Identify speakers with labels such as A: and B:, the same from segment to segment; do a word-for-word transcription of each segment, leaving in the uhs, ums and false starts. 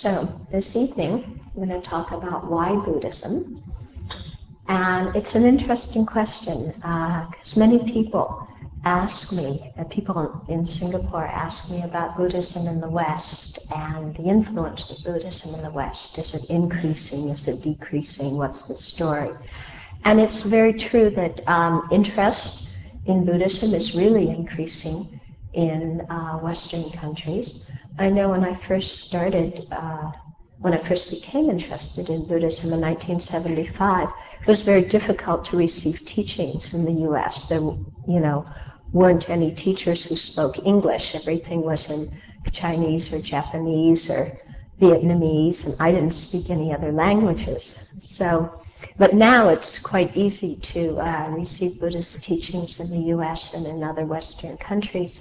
A: So this evening, I'm going to talk about why Buddhism. And it's an interesting question because uh, many people ask me, uh, people in Singapore ask me about Buddhism in the West and the influence of Buddhism in the West. Is it increasing? Is it decreasing? What's the story? And it's very true that um, interest in Buddhism is really increasing in uh, Western countries. I know when I first started, uh, when I first became interested in Buddhism in nineteen seventy-five, it was very difficult to receive teachings in the U S. There, you know, weren't any teachers who spoke English. Everything was in Chinese or Japanese or Vietnamese, and I didn't speak any other languages. So, but now it's quite easy to uh, receive Buddhist teachings in the U S and in other Western countries.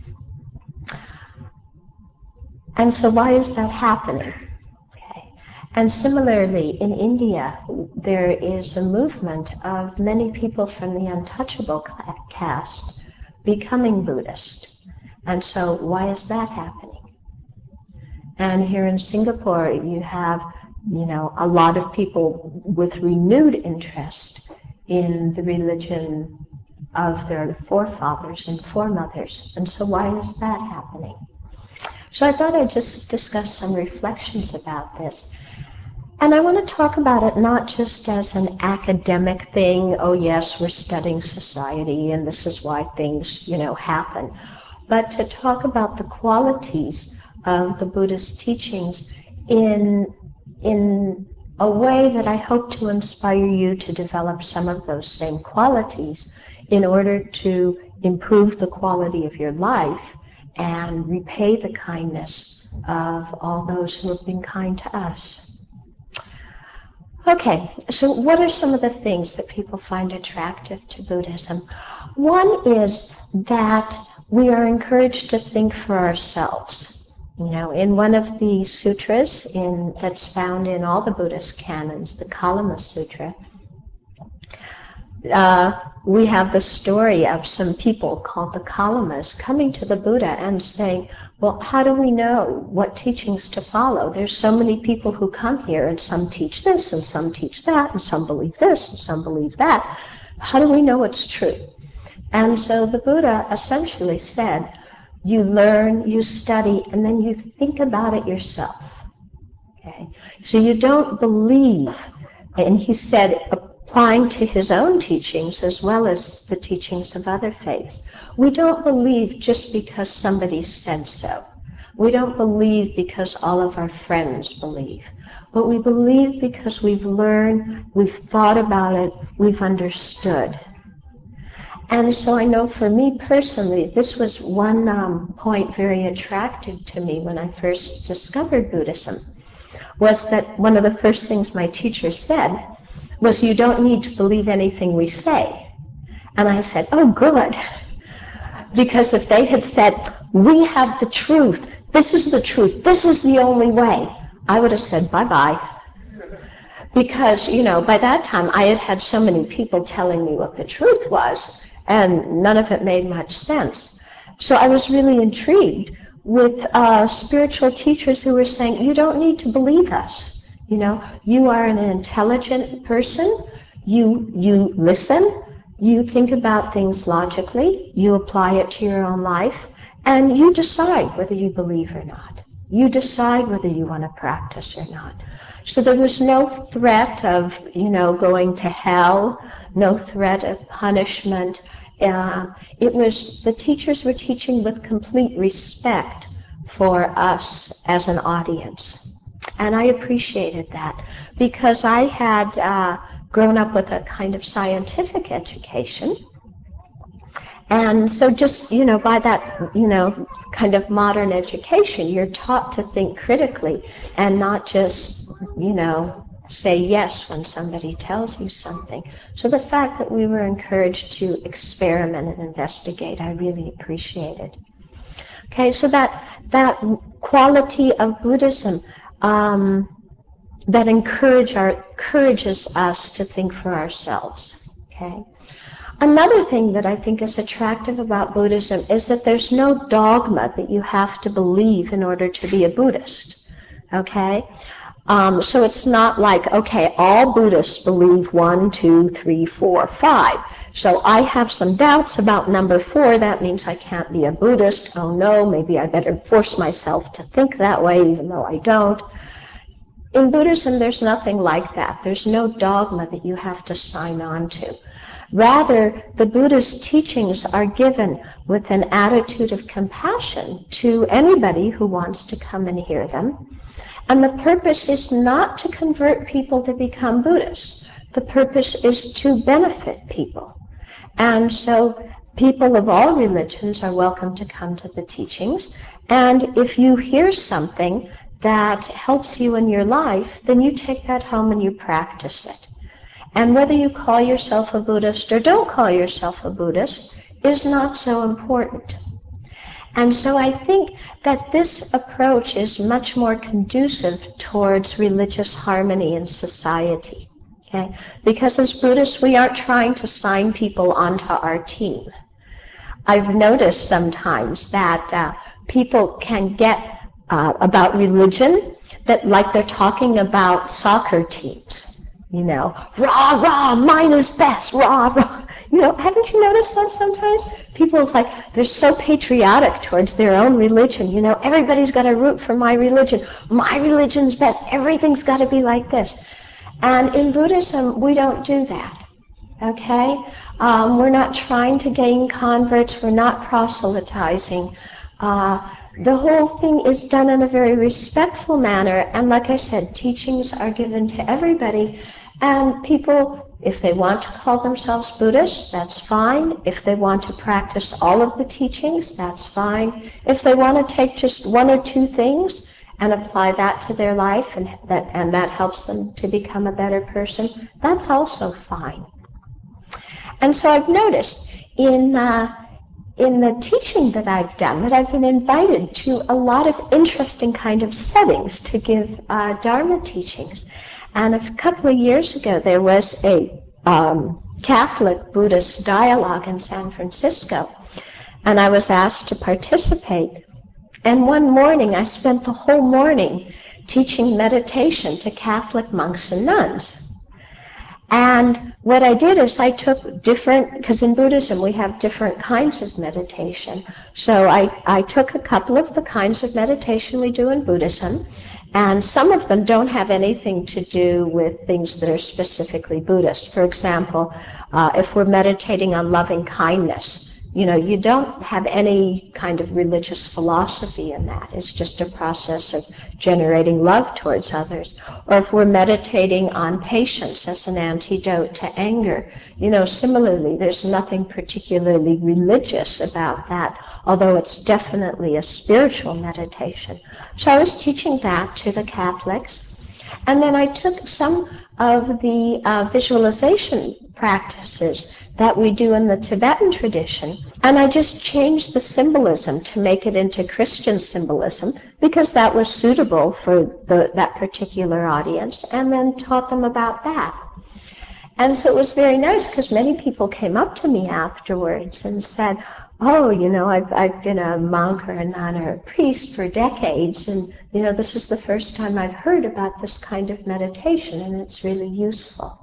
A: And so why is that happening? Okay. And similarly, in India, there is a movement of many people from the untouchable caste becoming Buddhist. And so why is that happening? And here in Singapore, you have, you know, a lot of people with renewed interest in the religion of their forefathers and foremothers. And so why is that happening? So I thought I'd just discuss some reflections about this. And I want to talk about it not just as an academic thing, oh yes, we're studying society and this is why things, you know, happen, but to talk about the qualities of the Buddhist teachings in, in a way that I hope to inspire you to develop some of those same qualities in order to improve the quality of your life and repay the kindness of all those who have been kind to us. Okay, so what are some of the things that people find attractive to Buddhism? One is that we are encouraged to think for ourselves. You know, in one of the sutras in, that's found in all the Buddhist canons, the Kalama Sutra, Uh, we have the story of some people called the Kalamas coming to the Buddha and saying, well, how do we know what teachings to follow? There's so many people who come here and some teach this and some teach that and some believe this and some believe that. How do we know what's true? And so the Buddha essentially said, you learn, you study, and then you think about it yourself. Okay? So you don't believe, and he said, applying to his own teachings as well as the teachings of other faiths. We don't believe just because somebody said so. We don't believe because all of our friends believe. But we believe because we've learned, we've thought about it, we've understood. And so I know for me personally, this was one um, point very attractive to me when I first discovered Buddhism, was that one of the first things my teacher said was, you don't need to believe anything we say. And I said, oh, good. Because if they had said, we have the truth, this is the truth, this is the only way, I would have said, bye-bye. Because, you know, by that time I had had so many people telling me what the truth was, and none of it made much sense. So I was really intrigued with uh, spiritual teachers who were saying, you don't need to believe us. You know, you are an intelligent person, you, you listen, you think about things logically, you apply it to your own life, and you decide whether you believe or not. You decide whether you want to practice or not. So there was no threat of, you know, going to hell, no threat of punishment. Uh, it was, the teachers were teaching with complete respect for us as an audience. And I appreciated that because I had uh, grown up with a kind of scientific education. And so just, you know, by that, you know, kind of modern education, you're taught to think critically and not just, you know, say yes when somebody tells you something. So the fact that we were encouraged to experiment and investigate, I really appreciated. Okay, so that, that quality of Buddhism Um, that encourage our, encourages us to think for ourselves. Okay. Another thing that I think is attractive about Buddhism is that there's no dogma that you have to believe in order to be a Buddhist. Okay? Um, so it's not like, okay, all Buddhists believe one, two, three, four, five. So I have some doubts about number four. That means I can't be a Buddhist. Oh no, maybe I better force myself to think that way, even though I don't. In Buddhism, there's nothing like that. There's no dogma that you have to sign on to. Rather, the Buddha's teachings are given with an attitude of compassion to anybody who wants to come and hear them. And the purpose is not to convert people to become Buddhists. The purpose is to benefit people. And so people of all religions are welcome to come to the teachings. And if you hear something that helps you in your life, then you take that home and you practice it. And whether you call yourself a Buddhist or don't call yourself a Buddhist is not so important. And so I think that this approach is much more conducive towards religious harmony in society. Okay? Because as Buddhists, we aren't trying to sign people onto our team. I've noticed sometimes that uh, people can get uh, about religion that like they're talking about soccer teams. You know, rah, rah, mine is best, rah, rah. You know, haven't you noticed that sometimes? People, it's like, they're so patriotic towards their own religion. You know, everybody's got to root for my religion. My religion's best. Everything's got to be like this. And in Buddhism, we don't do that. Okay? Um, we're not trying to gain converts. We're not proselytizing. Uh, the whole thing is done in a very respectful manner. And like I said, teachings are given to everybody. And people, if they want to call themselves Buddhists, that's fine. If they want to practice all of the teachings, that's fine. If they want to take just one or two things and apply that to their life, and that, and that helps them to become a better person, that's also fine. And so I've noticed in uh, in the teaching that I've done that I've been invited to a lot of interesting kind of settings to give uh, Dharma teachings. And a couple of years ago, there was a um, Catholic Buddhist dialogue in San Francisco, and I was asked to participate. And one morning, I spent the whole morning teaching meditation to Catholic monks and nuns. And what I did is I took different, because in Buddhism we have different kinds of meditation. So I, I took a couple of the kinds of meditation we do in Buddhism, and some of them don't have anything to do with things that are specifically Buddhist. For example, uh, if we're meditating on loving kindness, you know, you don't have any kind of religious philosophy in that. It's just a process of generating love towards others. Or if we're meditating on patience as an antidote to anger, you know, similarly, there's nothing particularly religious about that, although it's definitely a spiritual meditation. So I was teaching that to the Catholics. And then I took some of the uh, visualization practices that we do in the Tibetan tradition, and I just changed the symbolism to make it into Christian symbolism because that was suitable for the, that particular audience, and then taught them about that. And so it was very nice because many people came up to me afterwards and said, oh, you know, I've, I've been a monk or a nun or a priest for decades, and, you know, this is the first time I've heard about this kind of meditation, and it's really useful.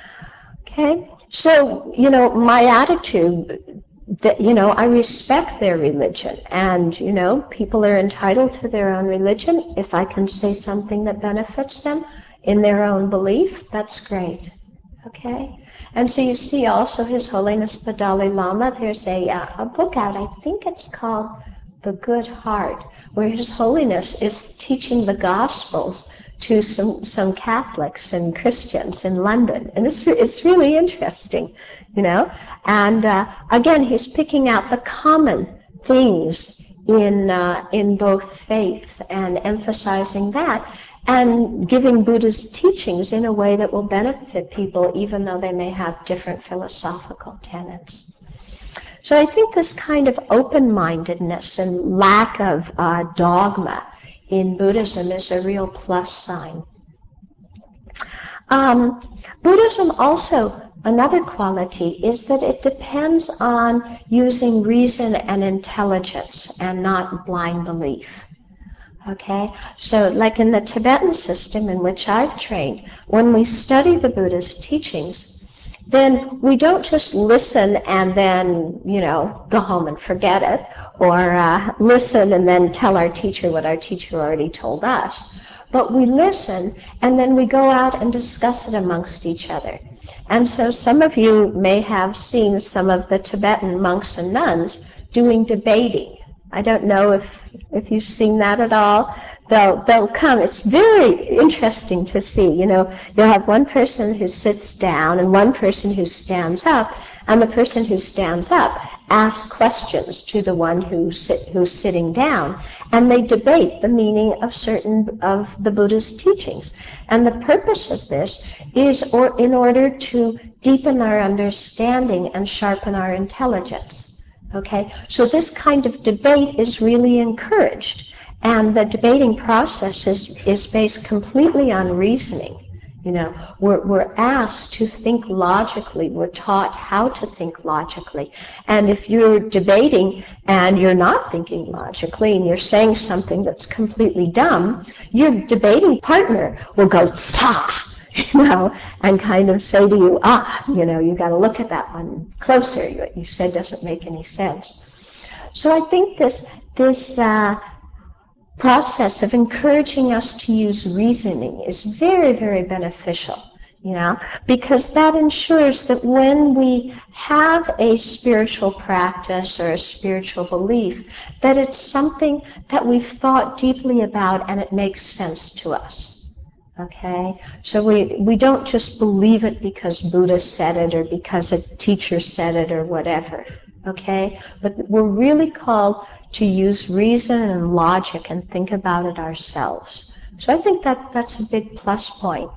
A: Okay? So, you know, my attitude, that, you know, I respect their religion, and, you know, people are entitled to their own religion. If I can say something that benefits them in their own belief, that's great. Okay? And so you see also His Holiness the Dalai Lama, there's a, uh, a book out, I think it's called The Good Heart, where His Holiness is teaching the Gospels to some, some Catholics and Christians in London. And it's, it's really interesting, you know. And uh, again, he's picking out the common things in, uh, in both faiths and emphasizing that, and giving Buddha's teachings in a way that will benefit people even though they may have different philosophical tenets. So I think this kind of open-mindedness and lack of uh, dogma in Buddhism is a real plus sign. Um, Buddhism also, another quality is that it depends on using reason and intelligence and not blind belief. Okay, so like in the Tibetan system in which I've trained, when we study the Buddha's teachings, then we don't just listen and then, you know, go home and forget it, or uh, listen and then tell our teacher what our teacher already told us. But we listen and then we go out and discuss it amongst each other. And so some of you may have seen some of the Tibetan monks and nuns doing debating. I don't know if if you've seen that at all. They'll they'll come. It's very interesting to see. You know, you'll have one person who sits down and one person who stands up, and the person who stands up asks questions to the one who sit, who's sitting down, and they debate the meaning of certain of the Buddha's teachings. And the purpose of this is or in order to deepen our understanding and sharpen our intelligence. Okay, so this kind of debate is really encouraged, and the debating process is, is based completely on reasoning. You know, we're, we're asked to think logically. We're taught how to think logically. And if you're debating and you're not thinking logically and you're saying something that's completely dumb, your debating partner will go, "Sa!" you know, and kind of say to you, ah, you know, you got to look at that one closer. What you said doesn't make any sense. So I think this this uh, process of encouraging us to use reasoning is very, very beneficial, you know, because that ensures that when we have a spiritual practice or a spiritual belief, that it's something that we've thought deeply about and it makes sense to us. Okay, so we, we don't just believe it because Buddha said it or because a teacher said it or whatever, okay? But we're really called to use reason and logic and think about it ourselves. So I think that that's a big plus point.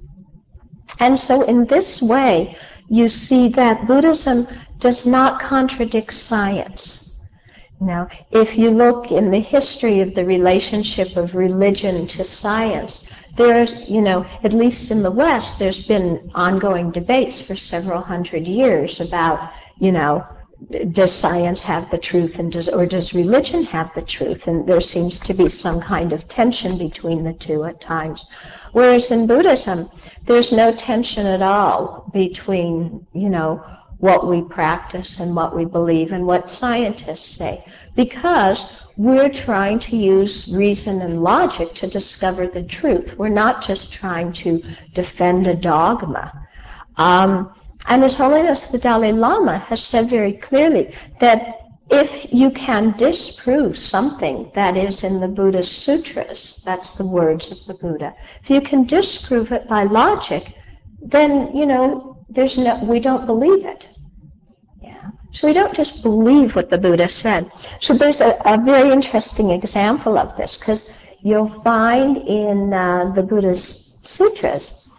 A: And so in this way, you see that Buddhism does not contradict science. Now, if you look in the history of the relationship of religion to science, there's, you know, at least in the West, there's been ongoing debates for several hundred years about, you know, does science have the truth and does, or does religion have the truth? And there seems to be some kind of tension between the two at times. Whereas in Buddhism, there's no tension at all between, you know, what we practice and what we believe and what scientists say, because we're trying to use reason and logic to discover the truth. We're not just trying to defend a dogma. Um, and His Holiness the Dalai Lama has said very clearly that if you can disprove something that is in the Buddha's sutras, that's the words of the Buddha, if you can disprove it by logic, then, you know, there's no, we don't believe it. Yeah. So we don't just believe what the Buddha said. So there's a, a very interesting example of this, because you'll find in uh, the Buddha's sutras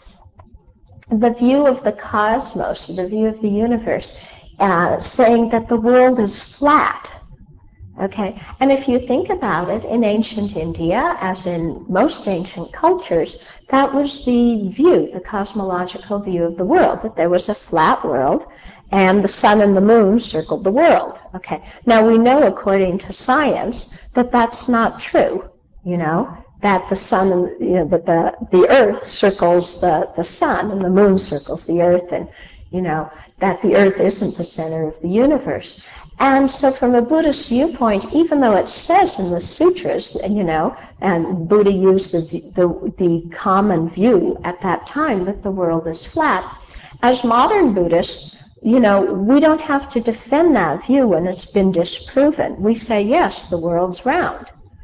A: the view of the cosmos, the view of the universe, uh, saying that the world is flat. Okay, and if you think about it, in ancient India, as in most ancient cultures, that was the view, the cosmological view of the world, that there was a flat world, and the sun and the moon circled the world. Okay, now we know, according to science, that that's not true, you know, that the sun, and, you know, that the, the earth circles the, the sun, and the moon circles the earth, and, you know, that the earth isn't the center of the universe. And so from a Buddhist viewpoint, even though it says in the sutras, you know, and Buddha used the, the, the common view at that time that the world is flat, as modern Buddhists, you know, we don't have to defend that view when it's been disproven. We say, yes, the world's round.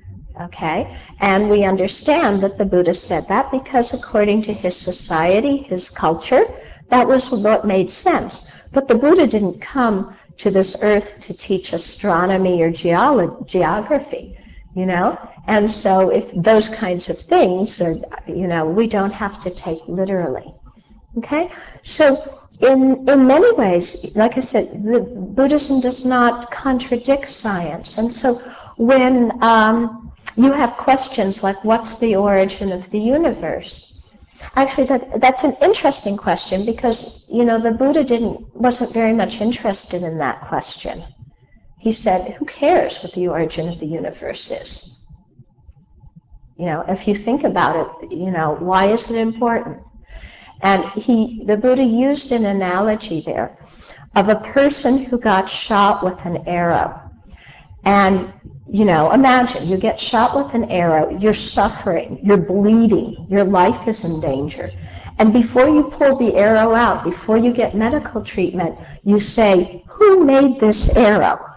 A: Okay? And we understand that the Buddha said that because according to his society, his culture, that was what made sense. But the Buddha didn't come to this earth to teach astronomy or geolo- geography, you know? And so if those kinds of things are, you know, we don't have to take literally. Okay? So in in many ways, like I said, the Buddhism does not contradict science. And so when um, you have questions like, what's the origin of the universe? Actually, that, that's an interesting question because, you know, the Buddha didn't wasn't very much interested in that question. He said, who cares what the origin of the universe is? You know, if you think about it, you know, why is it important? And he, the Buddha used an analogy there of a person who got shot with an arrow. And, you know, imagine you get shot with an arrow, you're suffering, you're bleeding, your life is in danger. And before you pull the arrow out, before you get medical treatment, you say, who made this arrow?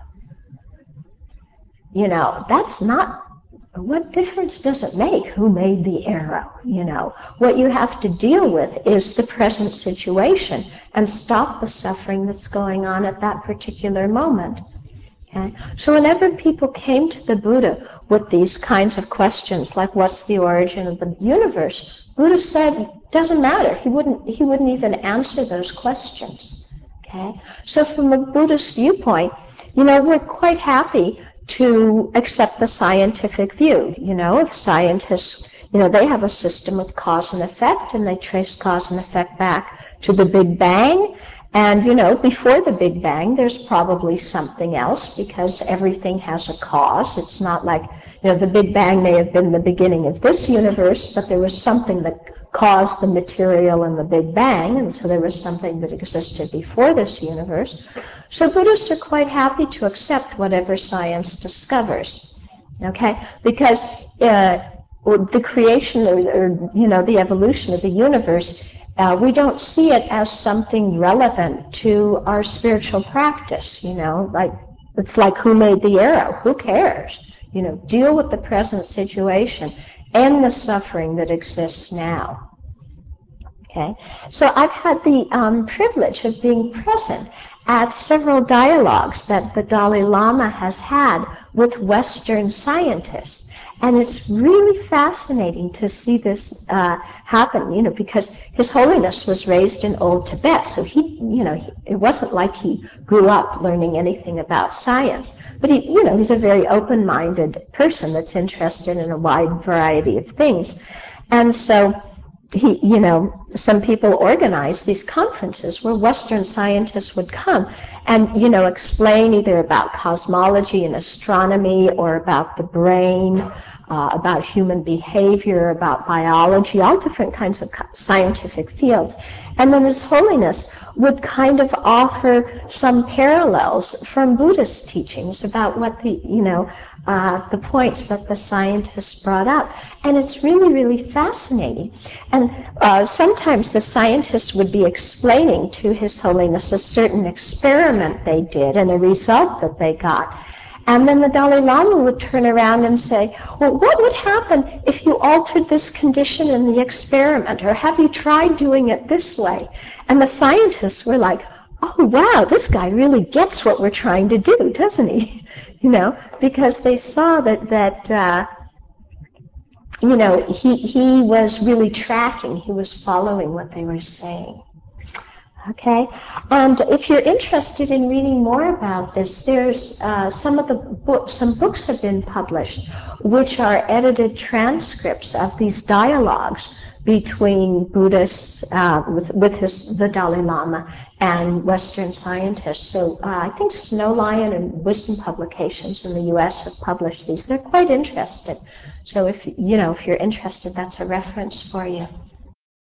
A: You know, that's not, what difference does it make who made the arrow? You know, what you have to deal with is the present situation and stop the suffering that's going on at that particular moment. Okay? So whenever people came to the Buddha with these kinds of questions, like what's the origin of the universe, Buddha said, doesn't matter. He wouldn't, he wouldn't even answer those questions. Okay? So from a Buddhist viewpoint, you know, we're quite happy to accept the scientific view. You know, if scientists, you know, they have a system of cause and effect, and they trace cause and effect back to the Big Bang. And, you know, before the Big Bang, there's probably something else, because everything has a cause. It's not like, you know, the Big Bang may have been the beginning of this universe, but there was something that caused the material in the Big Bang, and so there was something that existed before this universe. So Buddhists are quite happy to accept whatever science discovers, okay? Because uh, the creation, or, or, you know, the evolution of the universe, Uh, we don't see it as something relevant to our spiritual practice, you know, like, it's like who made the arrow? Who cares? You know, deal with the present situation and the suffering that exists now. Okay? So I've had the um, privilege of being present at several dialogues that the Dalai Lama has had with Western scientists. And it's really fascinating to see this uh, happen, you know, because His Holiness was raised in Old Tibet, so he, you know, he, it wasn't like he grew up learning anything about science. But he, you know, he's a very open-minded person that's interested in a wide variety of things. And so he, you know, some people organized these conferences where Western scientists would come and, you know, explain either about cosmology and astronomy or about the brain, uh, about human behavior, about biology, all different kinds of scientific fields. And then His Holiness would kind of offer some parallels from Buddhist teachings about what the, you know, Uh, the points that the scientists brought up. And it's really, really fascinating. And uh, sometimes the scientists would be explaining to His Holiness a certain experiment they did and a result that they got. And then the Dalai Lama would turn around and say, well, what would happen if you altered this condition in the experiment? Or have you tried doing it this way? And the scientists were like, oh, wow, this guy really gets what we're trying to do, doesn't he? You know, because they saw that, that uh, you know, he, he was really tracking, he was following what they were saying. Okay, and if you're interested in reading more about this, there's uh, some of the books, some books have been published, which are edited transcripts of these dialogues between Buddhists, uh, with, with his, the Dalai Lama and Western scientists. So uh, I think Snow Lion and Wisdom Publications in the U S have published these. They're quite interesting. So if, you know, if you're interested, that's a reference for you.